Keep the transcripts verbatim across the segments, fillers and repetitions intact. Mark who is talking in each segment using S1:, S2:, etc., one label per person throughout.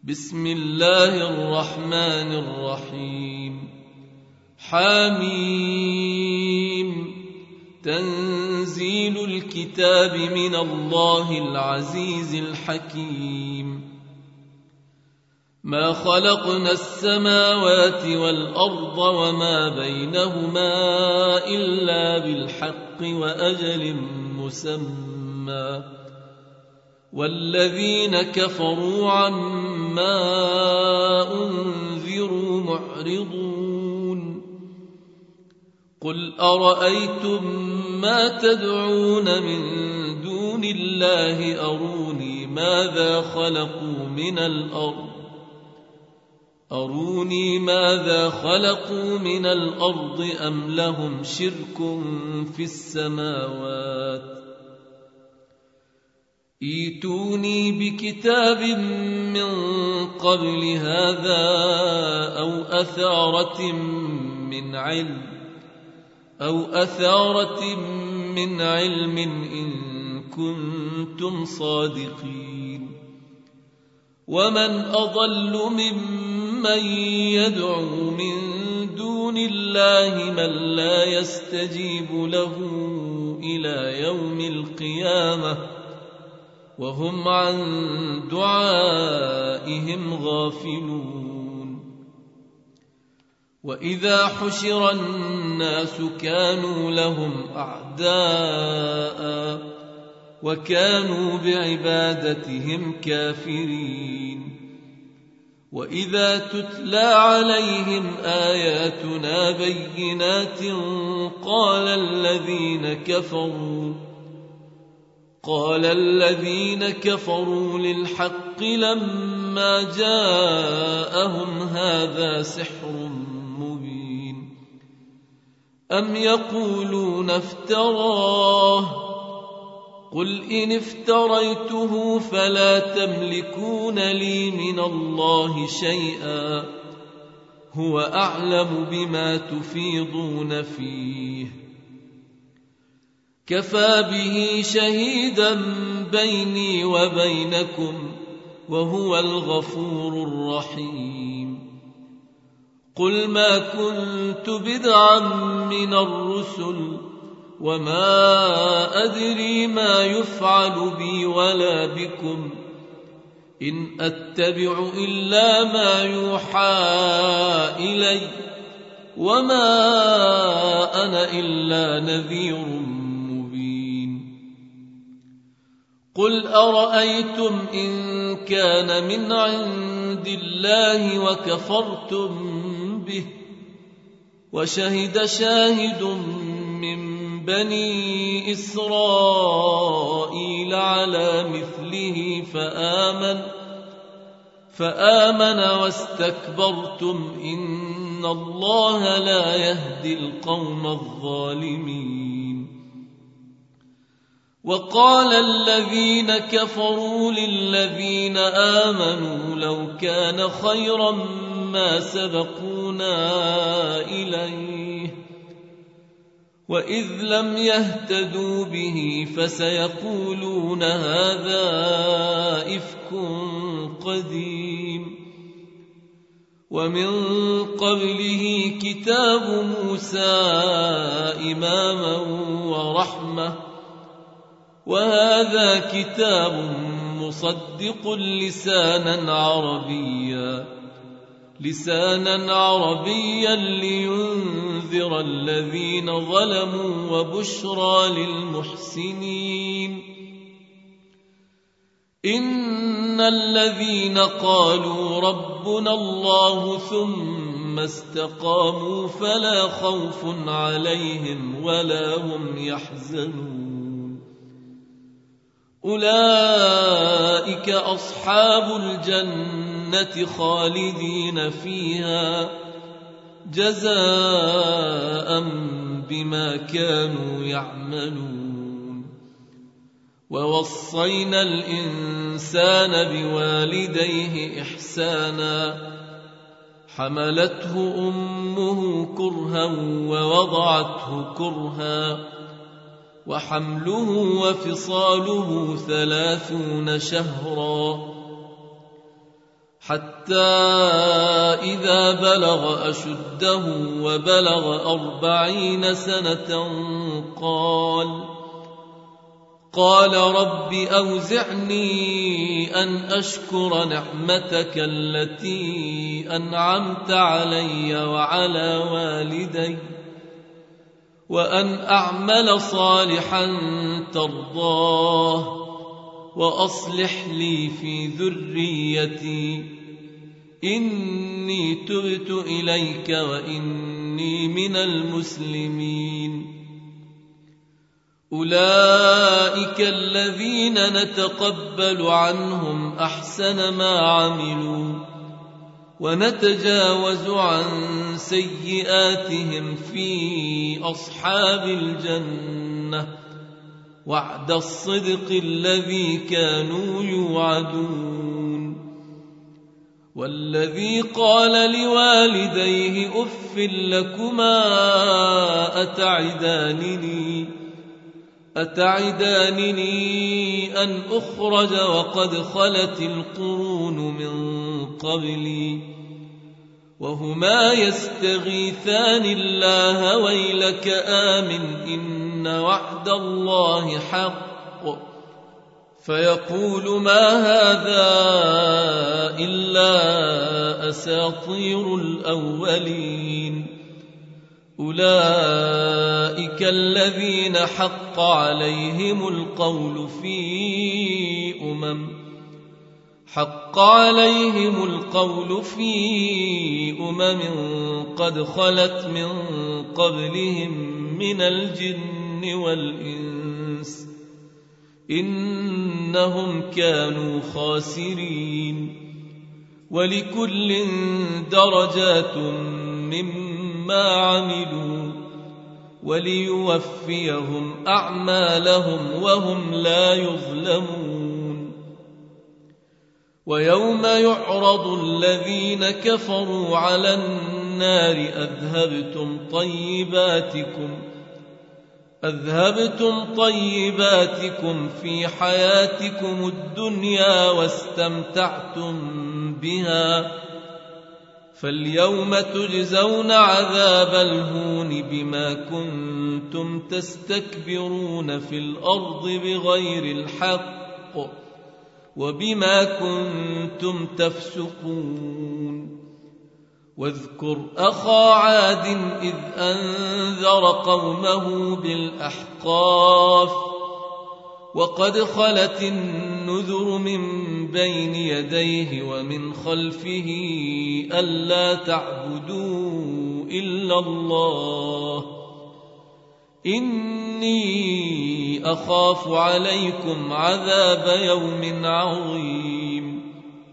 S1: بسم الله الرحمن الرحيم. حميم. تنزيل الكتاب من الله العزيز الحكيم. ما خلقنا السماوات والأرض وما بينهما إلا بالحق وأجل مسمى، والذين كفروا عما أنذروا معرضون. قل أرأيتم ما تدعون من دون الله أروني ماذا خلقوا من الأرض أروني ماذا خلقوا من الأرض أم لهم شرك في السماوات. ائتوني بكتاب من قبل هذا أو أثارة من علم أو أثارة من علم إن كنتم صادقين. ومن أضل ممن يدعو من دون الله من لا يستجيب له إلى يوم القيامة وهم عن دعائهم غافلون. وإذا حشر الناس كانوا لهم أعداء وكانوا بعبادتهم كافرين. وإذا تتلى عليهم آياتنا بينات قال الذين كفروا قال الذين كفروا للحق لما جاءهم هذا سحر مبين. أم يقولون افتراه قل إن افتريته فلا تملكون لي من الله شيئا هو أعلم بما تفيضون فيه. كفى به شهيدا بيني وبينكم وهو الغفور الرحيم. قل ما كنت بدعا من الرسل وما أدري ما يفعل بي ولا بكم إن أتبع إلا ما يوحى إلي وما أنا إلا نذير مبين. قل أرأيتم إن كان من عند الله وكفرتم به وشهد شاهد من بني إسرائيل على مثله فآمن فآمن واستكبرتم إن الله لا يهدي القوم الظالمين. وقال الذين كفروا للذين آمنوا لو كان خيرا ما سبقونا إليه وإذ لم يهتدوا به فسيقولون هذا إفك قديم. ومن قبله كتاب موسى إماما ورحمة وهذا كتاب مصدق لسانا عربيا لسانا عربيا لينذر الذين ظلموا وبشرى للمحسنين. إن الذين قالوا ربنا الله ثم استقاموا فلا خوف عليهم ولا هم يحزنون. أولئك أصحاب الجنة خالدين فيها جزاء بما كانوا يعملون. ووصينا الإنسان بوالديه إحسانا حملته أمه كرها ووضعته كرها وحمله وفصاله ثلاثون شهرا حتى إذا بلغ أشده وبلغ أربعين سنة قال قال رب أوزعني أن أشكر نعمتك التي أنعمت علي وعلى والدي وأن أعمل صالحا ترضاه وأصلح لي في ذريتي إني تبت إليك وإني من المسلمين. أولئك الذين نتقبل عنهم أحسن ما عملوا ونتجاوز عن سيئاتهم في أصحاب الجنة وعد الصدق الذي كانوا يوعدون. والذي قال لوالديه أف لكما أتعدانني أتعدانني أن أخرج وقد خلت القرون من قبلي وهما يستغيثان الله ويلك آمن إن وعد الله حق فيقول ما هذا إلا أساطير الأولين. أولئك الذين حق عليهم القول في أمم حق عليهم القول في أمم قد خلت من قبلهم من الجن والإنس إنهم كانوا خاسرين. ولكل درجات مما عملوا وليوفيهم أعمالهم وهم لا يظلمون. ويوم يعرض الذين كفروا على النار أذهبتم طيباتكم أذهبتم طيباتكم في حياتكم الدنيا واستمتعتم بها فاليوم تجزون عذاب الهون بما كنتم تستكبرون في الأرض بغير الحق وبما كنتم تفسقون. واذكر أخا عاد إذ أنذر قومه بالأحقاف وقد خلت النذر من بين يديه ومن خلفه ألا تعبدوا إلا الله إني أخاف عليكم عذاب يوم عظيم.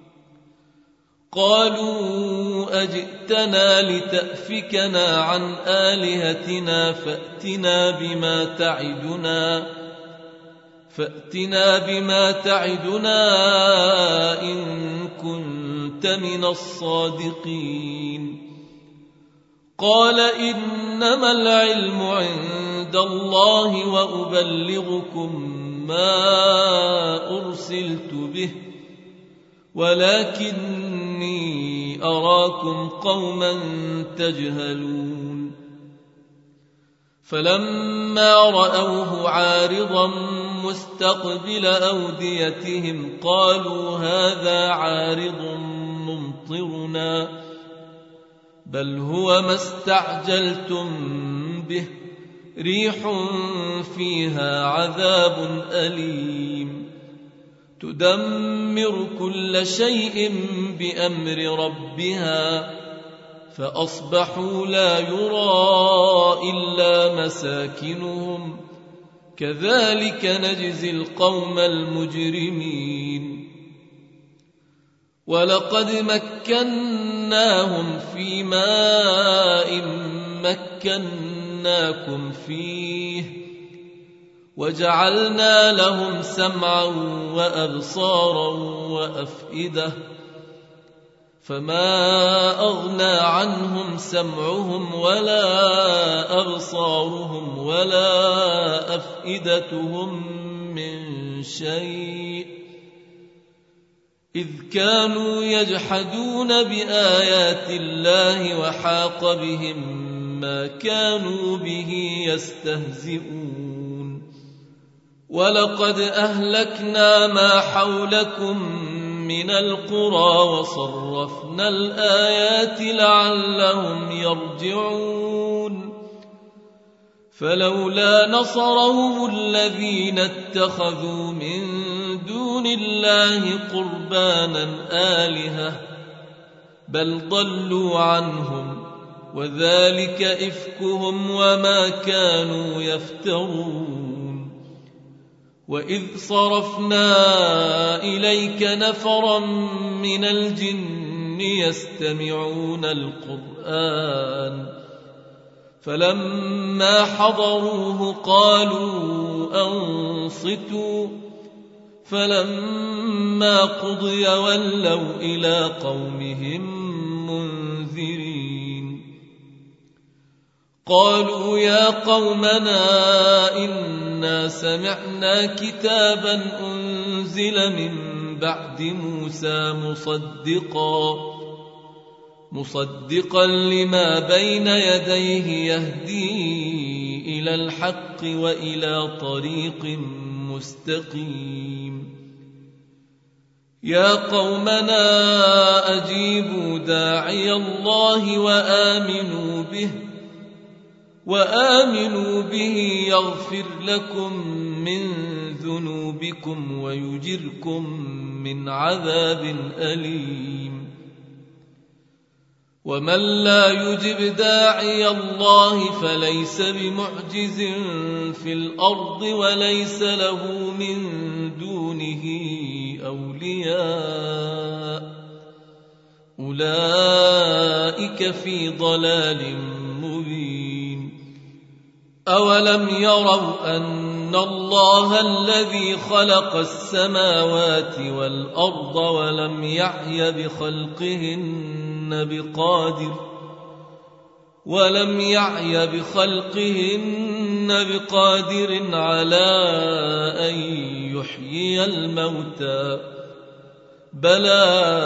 S1: قالوا أجئتنا لتأفكنا عن آلهتنا فأتنا بما تعدنا فأتنا بما تعدنا إن كنت من الصادقين. قال إنما العلم عند الله وأبلغكم ما أرسلت به ولكني أراكم قوما تجهلون. فلما رأوه عارضا مستقبل أوديتهم قالوا هذا عارض ممطرنا بل هو ما استعجلتم به ريح فيها عذاب أليم تدمر كل شيء بأمر ربها فأصبحوا لا يرى إلا مساكنهم كذلك نجزي القوم المجرمين. ولقد مكناهم في ماء مكناكم فيه وجعلنا لهم سمعا وأبصارا وأفئدة فما أغنى عنهم سمعهم ولا أبصارهم ولا أفئدتهم من شيء إذ كانوا يجحدون بآيات الله وحاق بهم ما كانوا به يستهزئون ولقد أهلكنا ما حولكم من القرى وصرفنا الآيات لعلهم يرجعون فلولا نصرهم الذين اتخذوا من دون الله قربانا آلهة بل ضلوا عنهم وذلك إفكهم وما كانوا يفترون وإذ صرفنا إليك نفرا من الجن يستمعون القرآن فلما حضروه قالوا أنصتوا فلما قضي ولوا إلى قومهم منذرين قالوا يا قومنا إنا سمعنا كتابا أنزل من بعد موسى مصدقا مصدقا لما بين يديه يهدي إلى الحق وإلى طريق مستقيم يا قومنا أجيبوا داعي الله وآمنوا به وآمنوا به يغفر لكم من ذنوبكم ويجركم من عذاب أليم ومن لا يجب داعي الله فليس بمعجز في الأرض وليس له من دونه أولياء أولئك في ضلال مبين أولم يروا أن الله الذي خلق السماوات والأرض ولم يعي بخلقهن بقادر ولم يعي بخلقهن بقادر على أن يحيي الموتى بلى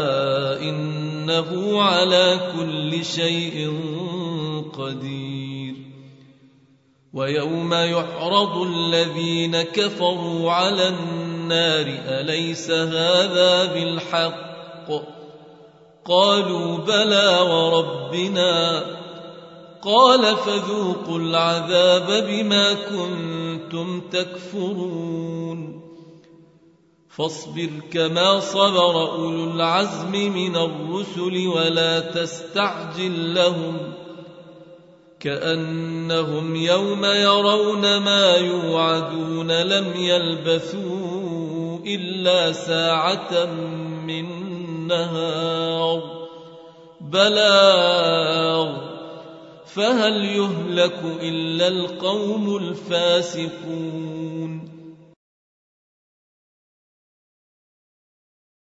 S1: إنه على كل شيء قدير ويوم يعرض الذين كفروا على النار أليس هذا بالحق قالوا بلى وربنا قال فذوقوا العذاب بما كنتم تكفرون فاصبر كما صبر أولو العزم من الرسل ولا تستعجل لهم كأنهم يوم يرون ما يوعدون لم يلبثوا إلا ساعة من نهار بلاغ فهل يهلك إلا القوم الفاسقون